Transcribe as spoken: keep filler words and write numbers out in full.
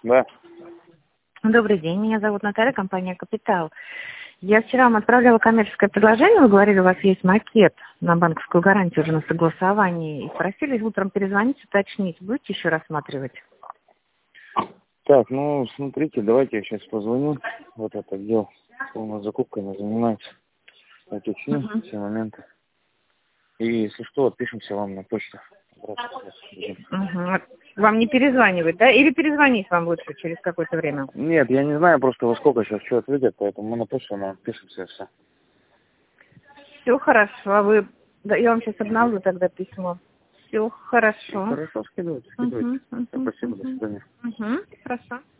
Да. Добрый день, меня зовут Наталья, компания «Капитал». Я вчера вам отправляла коммерческое предложение, вы говорили, у вас есть макет на банковскую гарантию уже на согласовании, и просили утром перезвонить, уточнить, будете еще рассматривать? Так, ну, смотрите, давайте я сейчас позвоню. Вот это отдел, кто у нас закупками занимается. Уточню Угу. все моменты. И если что, отпишемся вам на почту. Угу. Вам не перезванивать, да? Или перезвонить вам лучше через какое-то время? Нет, я не знаю просто во сколько сейчас что ответят, поэтому мы на почту нам отпишемся и все. Все хорошо, а вы... Да, я вам сейчас обновлю тогда письмо. Все хорошо. Хорошо, скидывайте, скидывайте. Угу, угу, Спасибо, до угу. свидания. Угу, хорошо.